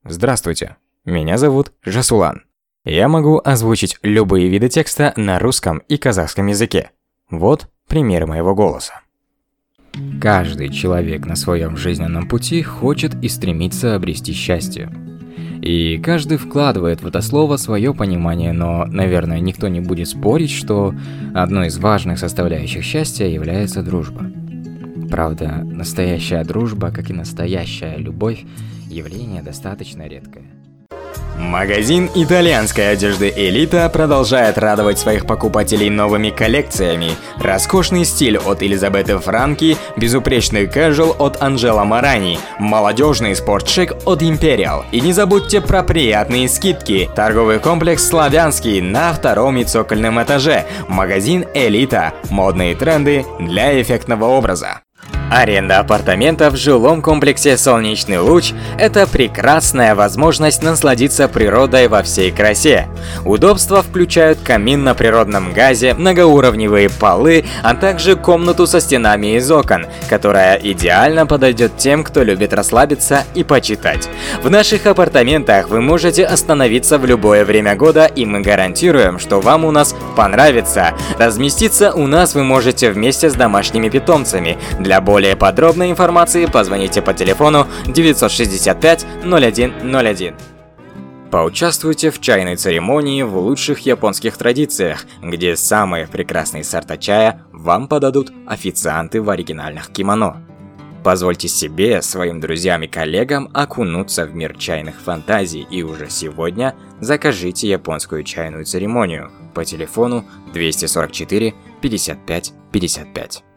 Здравствуйте, меня зовут Жасулан. Я могу озвучить любые виды текста на русском и казахском языке. Вот пример моего голоса. Каждый человек на своем жизненном пути хочет и стремится обрести счастье. И каждый вкладывает в это слово свое понимание, но, наверное, никто не будет спорить, что одной из важных составляющих счастья является дружба. Правда, настоящая дружба, как и настоящая любовь, явление достаточно редкое. Магазин итальянской одежды «Элита» продолжает радовать своих покупателей новыми коллекциями. Роскошный стиль от Элизабеты Франки, безупречный casual от Анджело Марани, молодежный спортшик от Imperial. И не забудьте про приятные скидки. Торговый комплекс «Славянский» на втором и цокольном этаже. Магазин «Элита». Модные тренды для эффектного образа. Аренда апартаментов в жилом комплексе «Солнечный луч» – это прекрасная возможность насладиться природой во всей красе. Удобства включают камин на природном газе, многоуровневые полы, а также комнату со стенами из окон, которая идеально подойдет тем, кто любит расслабиться и почитать. В наших апартаментах вы можете остановиться в любое время года, и мы гарантируем, что вам у нас понравится. Разместиться у нас вы можете вместе с домашними питомцами. Для более подробной информации позвоните по телефону 965 0101. Поучаствуйте в чайной церемонии в лучших японских традициях, где самые прекрасные сорта чая вам подадут официанты в оригинальных кимоно. Позвольте себе, своим друзьям и коллегам окунуться в мир чайных фантазий и уже сегодня закажите японскую чайную церемонию по телефону 244 55 55.